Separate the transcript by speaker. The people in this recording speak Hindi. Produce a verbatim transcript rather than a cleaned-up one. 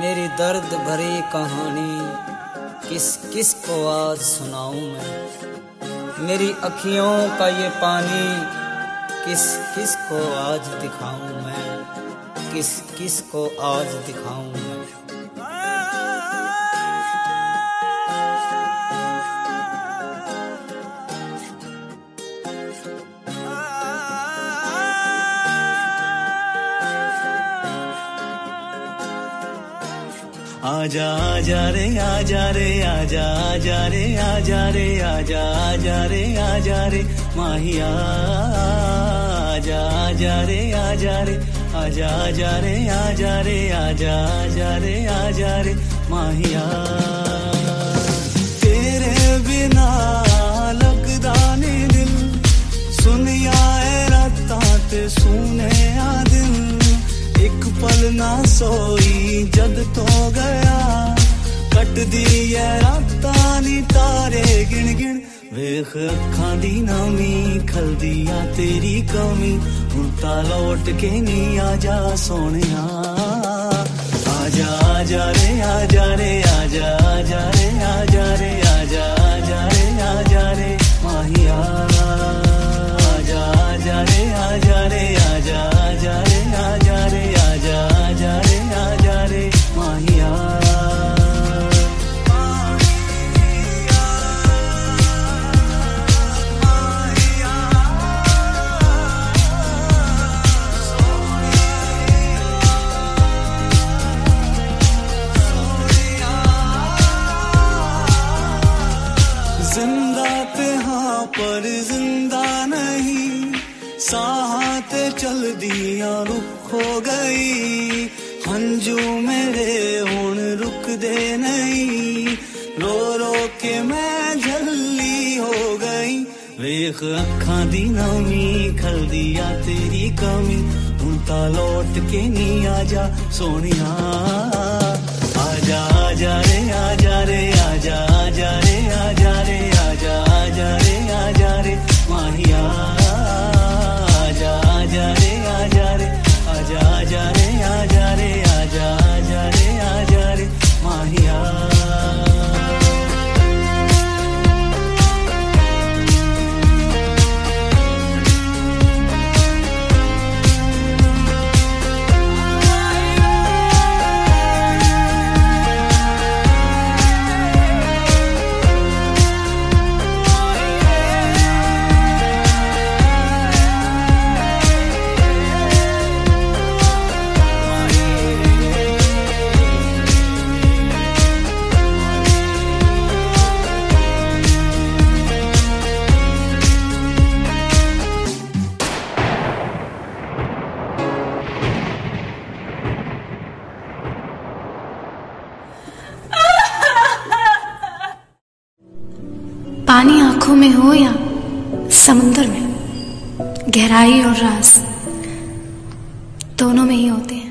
Speaker 1: मेरी दर्द भरी कहानी किस किस को आज सुनाऊं मैं। मेरी अखियों का ये पानी किस किस को आज दिखाऊं मैं, किस किस को आज दिखाऊं मैं।
Speaker 2: आजा आजा रे आजा रे आजा आजा रे आजा रे आजा आजा रे आजा रे माहिया आजा आजा रे आजा रे आजा आजा रे आजा रे आजा आजा रे आजा रे माहिया। तेरे बिना लगदा नी दिल, सुनिया ए रातां ते सुने आ दिल। एक पल ना सोई जद तो गया, कट दी है रातां नी तारे गिन गिन। वेख अखां दी नमी खलदी आ तेरी कमी, हुण तां लौट के नी आजा सोनिया। आजा आजा रे आजा रे आजा आजा रे आजा रे आजा आजा रे आजा रे माहिया। आजा आजा रे आजा रे आजा आजा रे आजा रे आजा आजा रे आजा रे माहिया। जिंदा ते हाँ पर जिंदा नहीं, साहते चल दिया रुख हो गई। हंजू मेरे हुण रुक दे नहीं, रो रो के मैं झल्ली हो गई। वेख अखां दी नमी खल दिया तेरी कमी, हुण तां लौट के नी आजा सोनिया। आजा आजा रे आजा रे आजा आजा रे आजा रे आजा आजा रे आजा रे माहिया। आजा आजा रे आजा रे आजा आजा रे आजा रे आजा आजा रे आजा रे माहिया।
Speaker 3: पानी आंखों में हो या समुंदर में, गहराई और राज दोनों में ही होते हैं।